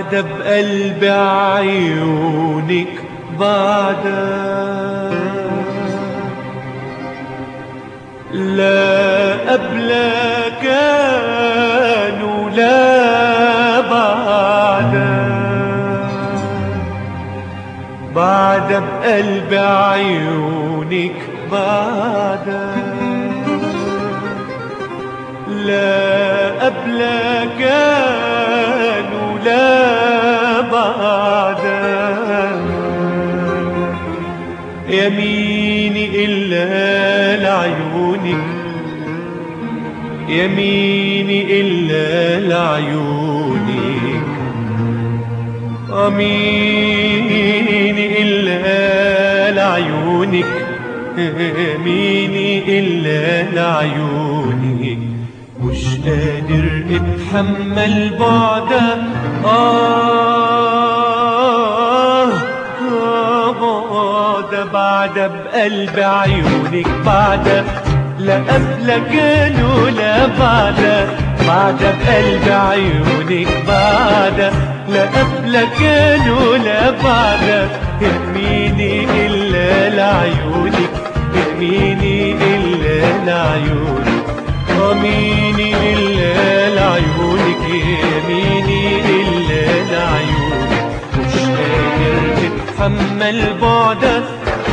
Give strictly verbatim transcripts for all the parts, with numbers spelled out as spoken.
بعد بقلبي عيونك بعد لا قبل كان ولا بعد بعد بقلبي عيونك بعد لا قبل كان ولا بعد يميني إلا لعيونك يميني إلا لعيونك يميني إلا لعيونك يميني إلا لعيونك مش قادر اتحمل بعدك آه بعد بعد بقلب عيونك بعد لا قبلك ولا بعد بعد بقلب عيونك بعد لا قبلك ولا بعد يميني إلا لعيونك يميني إلا لعيونك يميني إلا لعيونك يميني إلا لعيونك مش قادر تتحمل بعدك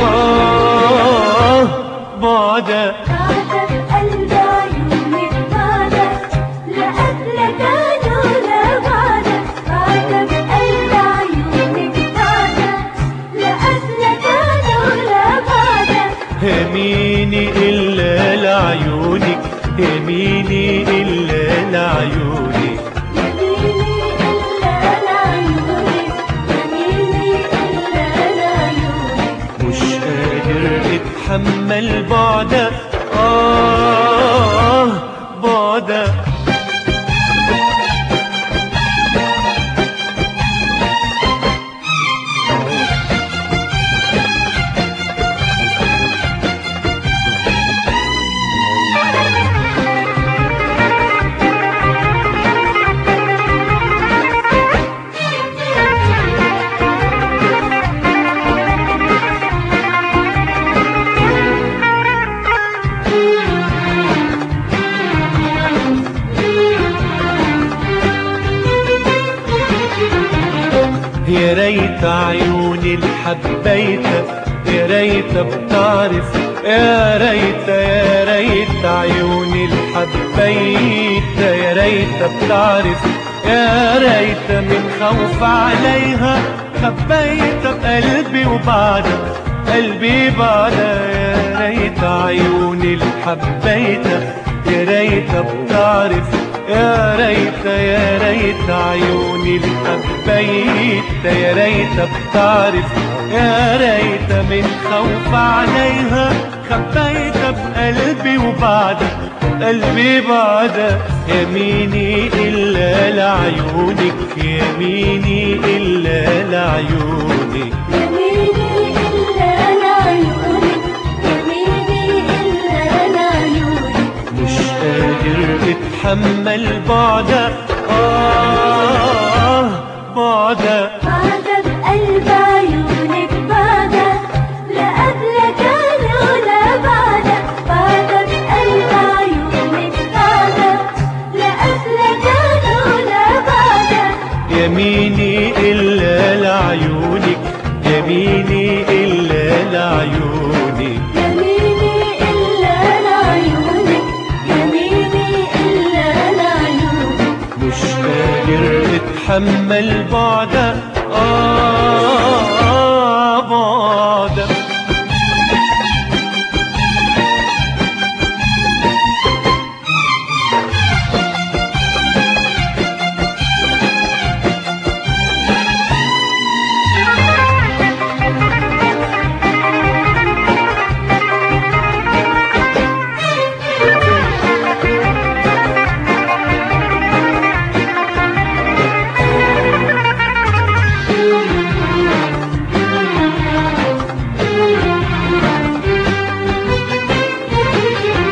آه بعدك بعد بقلب عيونك بعدك لا قبلك ولا بعدك بعد بقلب عيونك بعدك لا قبلك ولا بعدك يميني إلا لعيونك يميني إلا لعيونك يميني إلا لعيونك يميني إلا لعيونك مش قادر اتحمل بعدك آه بعدك يا ريت عيوني اللي حبيتها يا ريت بتعرف يا ريت يا ريت عيوني اللي حبيتها يا ريت بتعرف يا ريت من خوف عليها خبيتها بقلبي وبعدها قلبي بعدها يا ريت عيوني اللي حبيتها يا ريت بتعرف يا ريت يا ريت عيوني اللي حبيتها يا ريت بتعرف يا ريت من خوف عليها خبيتها بقلبي وبعدها قلبي بعدها يميني إلا لعيونك يميني إلا لعيونك يميني إلا لعيونك يميني إلا لعيونك مش قادر اتحمل بعدك آه بعدك بعد بقلب عيونك بعدك لا قبلك ولا بعدك بعد بقلب عيونك بعدك لا قبلك ولا بعدك يميني إلا لعيونك يميني إلا لعيونك يميني إلا لعيونك يميني إلا لعيونك مش قادر اتحمل بعدك آه بعدك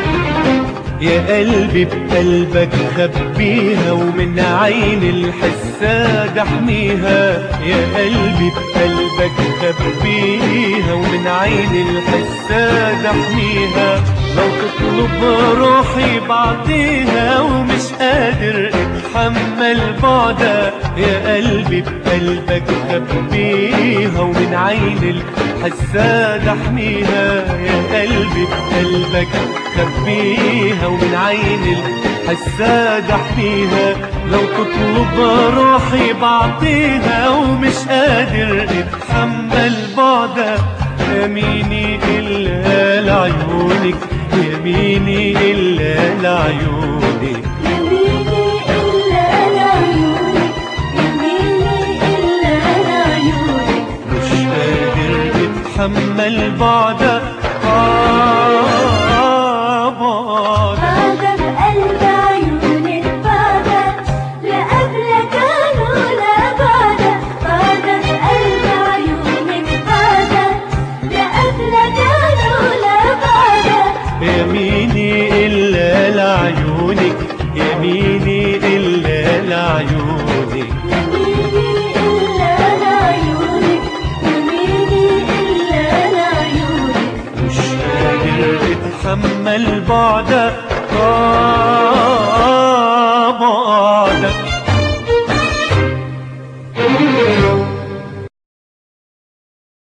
يا قلبي بقلبك خبيها ومن عين الحس حساد احميها، يا قلبي بقلبك خبيها، ومن عين الحساد احميها. لو تطلب روحي بعطيها، ومش قادر اتحمل بعدها، يا قلبي بقلبك خبيها، ومن عين الحساد احميها. يا قلبي بقلبك خبيها، ومن عين الحساد احميها. لو تطلب روحي بعطيها، ومش قادر اتحمل بعدها، يميني إلا لعيونك، يميني إلا لعيونك، يميني إلا لعيونك، يميني إلا لعيونك. مش قادر اتحمل بعدها. آه بعدها بعدك قلب عيونك، بعدك لا قبلك كانوا لا بعدك. بعدك قلب عيونك، بعدك لا قبلك كانوا لا بعدك. يميني إلا لعيونك، يميني إلا لعيونك، يميني إلا لعيونك، يميني إلا لعيونك. مش قادر اتحمل بعدها. آه